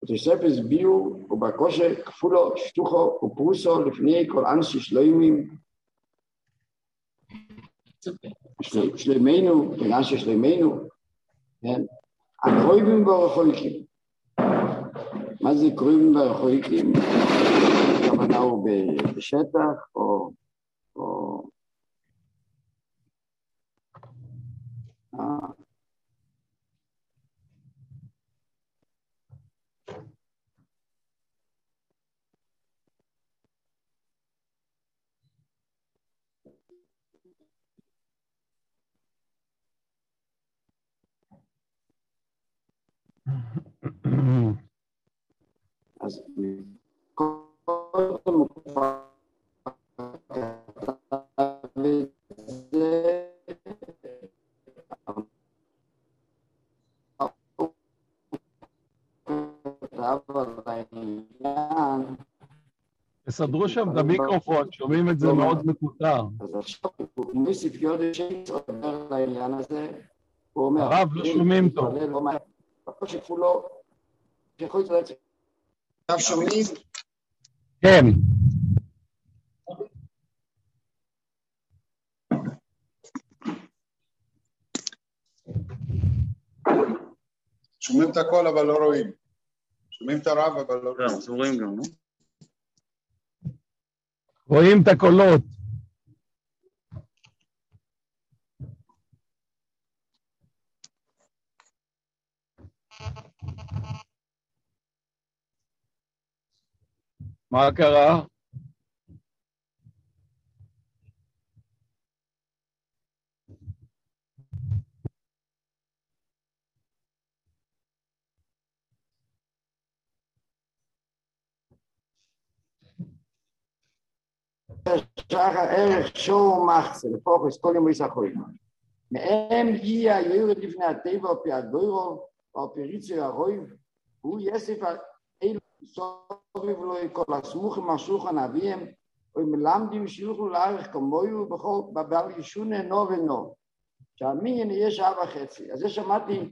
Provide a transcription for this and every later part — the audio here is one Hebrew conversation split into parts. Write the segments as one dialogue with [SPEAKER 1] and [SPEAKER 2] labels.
[SPEAKER 1] יוסף הסבירו, ובקושר כפולו, שטוחו ופרוסו לפני כל אנשי שלמים, שלמנו, אנשי שלמנו, הקרובים והרחוקים. מה זה קרובים והרחוקים? הכוונה הוא בשטח, או אז קודם
[SPEAKER 2] תסדרו שם את המיקרופון, שומעים את זה מאוד מקוטר.
[SPEAKER 1] אז עכשיו הוא מוסיף יהודה שעובר לעניין הזה, הוא אומר,
[SPEAKER 2] הרב, לא שומעים טוב.
[SPEAKER 1] בקושי כפולו, שיכול להתלצת. עכשיו שומעים?
[SPEAKER 2] כן.
[SPEAKER 3] שומעים את הכל אבל לא רואים. שומעים את הרב אבל לא רואים.
[SPEAKER 4] אתם רואים גם, לא?
[SPEAKER 2] רואים את הקולות. מה קרה?
[SPEAKER 1] שחר ערך שור מחצה, לפוחס, כל יום ישחוי. מהם היא היורד לפני הטבע, על פי הגוירו, על פי ריצוי הרויב, הוא יסף אילו סובב לו כל הסמוכים השולחן אביהם, ומלמדים שיוכלו לערך כמוהו בכל בבל ישונה נו ונו. שהמיין יהיה שעה וחצי. אז זה שמעתי,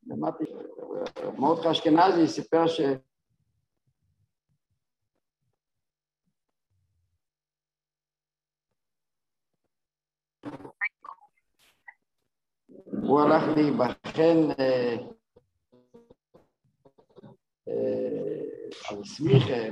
[SPEAKER 1] מרדכי אשכנזי סיפר ש... הוא הלך להיבחן על סמיכה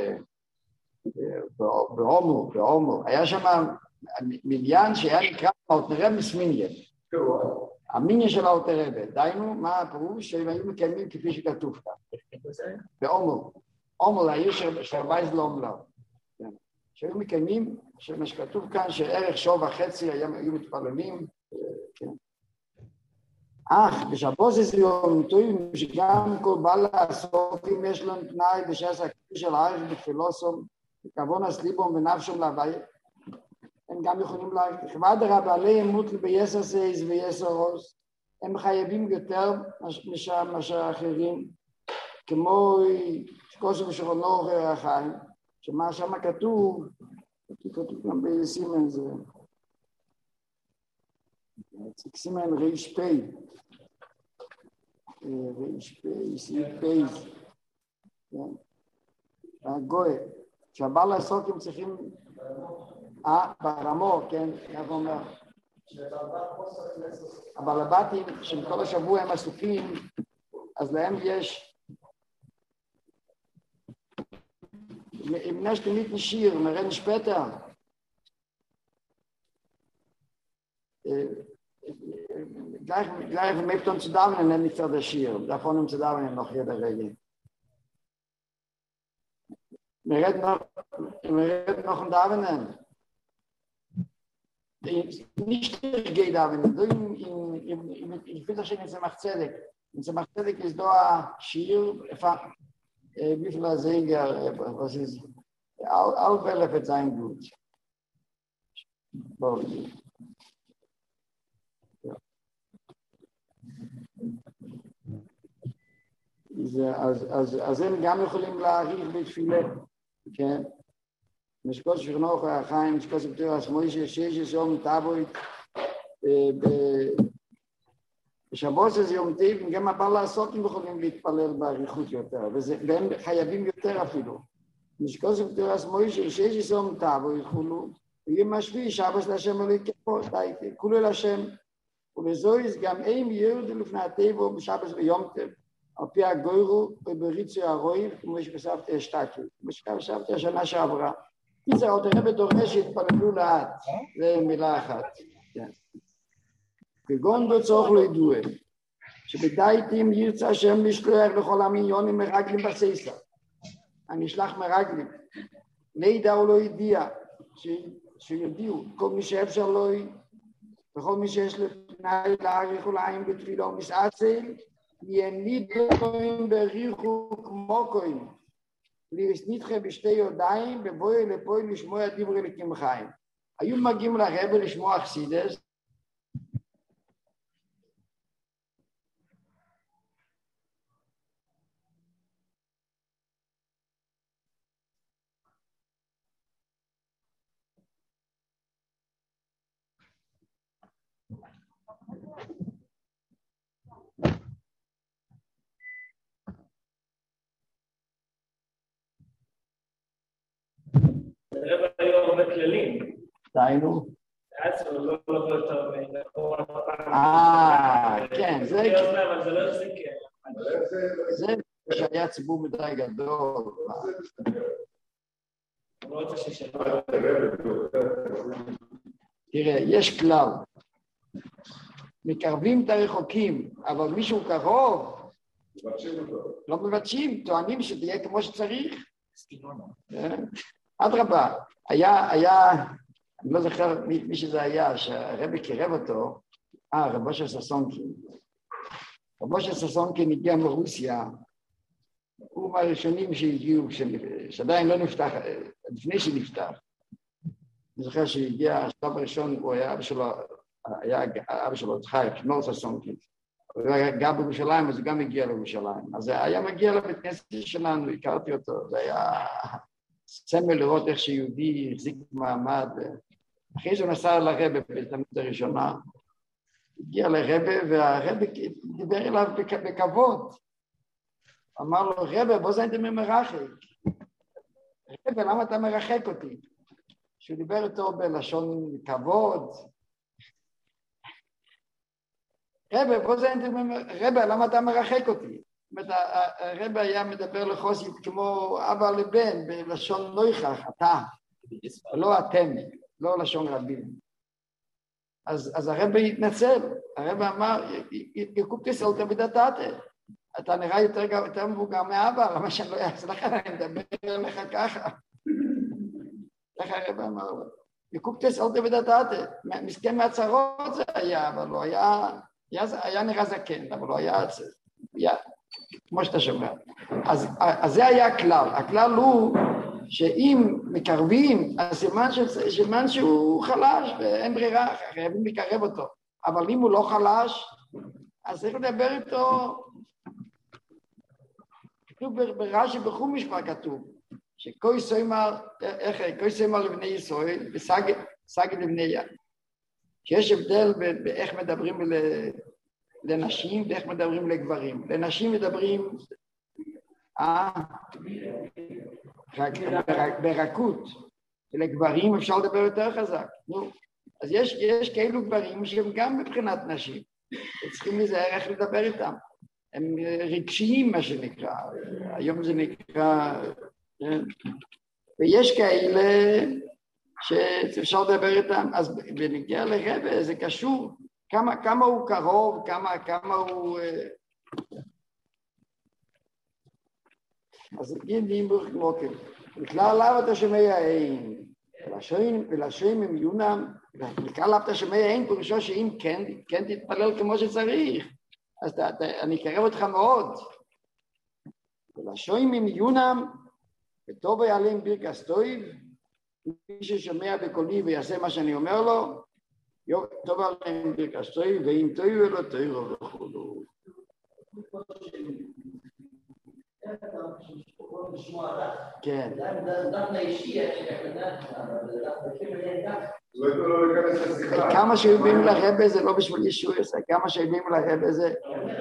[SPEAKER 1] בעומר. היה שם מניין שהיה נקרא אלתר רבי סמיניה. המיניה של אלתר רבי. דיינו מה הפירוש שהם היו מקיימים כפי שכתוב כאן. בעומר. עומר לעיר של וייז לאומלר. שהיו מקיימים שמה שכתוב כאן שערך שעה וחצי היו מתפללים. אך בשבוס יום טועים שגם כל בעל הסופים יש להם תנאי בשעס הכיר של הערך בתפילוסום, בכוון הסליבום ונפשום להווי, הם גם יכולים להגיד, כבד רב עליהם מוטל ביסר סייס ויסר רוס, הם חייבים יותר מאשר אחרים, כמו שכוסו ושכונו אוכר החיים, שמה שם כתוב גם בסימן זה, סימן ריש פי, סי פייז, הגוי, שהבעל הסוקים צריכים, ברמו, כן, איך אומר, אבל הבתים שכל השבוע הם עסוקים, אז להם יש, אם נשת תמיד נשיר, נראה נשפטר, gleich mit uns zusammen nenne ich das Schir davon uns zusammen noch jeder Regel wir reden noch und davenen nicht geht davenen ich will das schon in Zemach Tzedek in Zemach Tzedek ist da Schir wie viel Sänger was ist all Welle wird sein gut אז הם גם יכולים להעריך בתפילה, כן? משקוס שכנוך החיים, משקוס בתור השמוי שיש יום תבוית בשבוע זה יום טוב, גם הבעל העסוקים יכולים להתפלל באריכות יותר, והם חייבים יותר אפילו. נשקוס בתורה סמוי של שיש יום טוב, ויכולו, ויום השביעי שבס להשם אלוהי כפו, די, כולו אל השם, ולזויז גם אין ירדו לפני הטבע בשבס ויום טוב, על פי הגוירו ובריצוי הרוי, כמו שכסבתי השתקי, כמו שכסבתי השנה שעברה. זה עוד הרבה דורש שהתפללו לאט, זה מילה אחת. כגון בצורך לא ידוע, שבדייתים ירצה השם לשלוח לכל המיליונים מרגלים בסייסה. אני אשלח מרגלים. לידע הוא לא ידיע, שיודיעו, כל מי שאפשר לא וכל מי שיש לפני להאריך ולעין בתפילה ומסעצל, ינידוים בריחו כמו כהן. להסניתך בשתי ידיים, ובואי לפוי לשמוע דברי אלוקים חיים. היו מגיעים לרב לשמוע חסידס,
[SPEAKER 4] הרב היו הרבה כללים.
[SPEAKER 1] דיינו.
[SPEAKER 4] אז הוא לא לבוא יותר
[SPEAKER 1] כן, זה...
[SPEAKER 4] אבל זה לא החזיק...
[SPEAKER 1] זה שהיה ציבור מדי גדול.
[SPEAKER 4] הוא לא רוצה שישאלו.
[SPEAKER 1] תראה, יש כלל. מקרבים את הרחוקים, אבל מישהו קרוב, לא מבקשים, טוענים שתהיה כמו שצריך. אדרבה, היה, אני לא זוכר מי שזה היה, שהרבי קירב אותו, רבו של ססונקין. רבו של ססונקין הגיע מרוסיה, הוא מהראשונים שהגיעו, שעדיין לא נפתח, לפני שנפתח. אני זוכר שהגיע, השלב הראשון, הוא היה אבא שלו, צחי, שמור ססונקין. הוא היה גר בירושלים, אז הוא גם הגיע לירושלים. אז היה מגיע לבית כנסת שלנו, הכרתי אותו, זה היה... סמל לראות איך שיהודי החזיק מעמד. אחרי שהוא נסע לרבא בהזדמנות הראשונה, הגיע לרבא והרבא דיבר אליו בכבוד. אמר לו, רבא, בוא זה הייתם מרחק. רבא, למה אתה מרחק אותי? שהוא דיבר איתו בלשון כבוד. רבא, בוא זה הייתם רבא, למה אתה מרחק אותי? זאת אומרת, הרבא היה מדבר לחוסית כמו אבא לבן, בלשון נויכח, אתה, לא אתם, לא לשון רבים. אז הרבא התנצל, הרבא אמר, יקופטיס אל תבידתתה, אתה נראה יותר מבוגר מאבא, למה שאני לא אעשה לך, אני מדבר אליך ככה. ככה הרבא אמר, יקופטיס אל תבידתתה, מסכן מהצרות זה היה, אבל לא היה נראה זקן, אבל לא היה כמו שאתה שומע. אז זה היה הכלל. הכלל הוא שאם מקרבים, אז סימן שהוא חלש ואין ברירה, חייבים לקרב אותו. אבל אם הוא לא חלש, אז צריך לדבר איתו. כתוב ברש"י בחום משפט כתוב, שכוי סוימר לבני ישראל וסגי לבני יד. שיש הבדל באיך מדברים לנשים ואיך מדברים לגברים. לנשים מדברים ברכות, ולגברים אפשר לדבר יותר חזק. אז יש כאלו גברים שהם גם מבחינת נשים, צריכים להיזהר איך לדבר איתם. הם רגשיים מה שנקרא, היום זה נקרא, ויש כאלה שאפשר לדבר איתם, אז בנגיע לרבא זה קשור, כמה הוא קרוב, כמה הוא... אז גידים ברוך וכלל עליו אתה שומע אין, ולשם הם יונם, וכלל עליו אתה שומע אין, פירושו שאם כן תתפלל כמו שצריך, אז אני אקרב אותך מאוד. ולשם הם יונם, וטוב יעלם ברכת טוב, מי ששומע בקולי ויעשה מה שאני אומר לו, טוב עליהם ברכת טוב, ואם טוב ולא טוב וכולו. כן.
[SPEAKER 3] לא ייתנו לו להיכנס לשיחה.
[SPEAKER 1] כמה שהיו באים לרבה זה לא בשביל ישויס, כמה שהיו באים לרבה זה...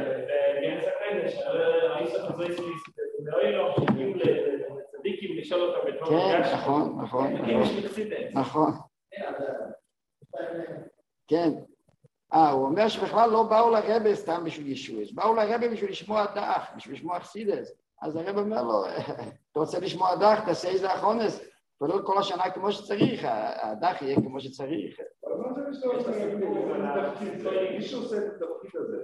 [SPEAKER 4] צדיקים לשאול אותם את
[SPEAKER 1] כן, נכון, נכון, נכון. כן. הוא אומר שבכלל לא באו לרבה סתם בשביל ישויס, באו לרבה בשביל לשמוע דח, בשביל לשמוע חסידס. אז הרב אומר לו, אתה רוצה לשמוע דח, תעשה איזה אחונס, ולא כל השנה כמו שצריך, הדח יהיה כמו שצריך.
[SPEAKER 3] אבל מה זה משתמש לתפקיד? מי שעושה את התפקיד הזה,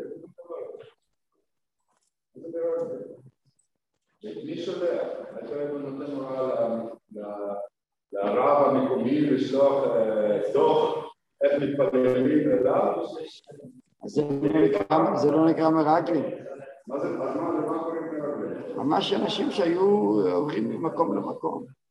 [SPEAKER 3] זה דבר הזה. מי שולח? אתה נותן הוראה לרב המקומי לשלוח דוח איך מתפללים אליו?
[SPEAKER 1] זה לא נקרא מרגלים.
[SPEAKER 3] מה קוראים מרגלים?
[SPEAKER 1] ממש אנשים שהיו עוברים ממקום למקום.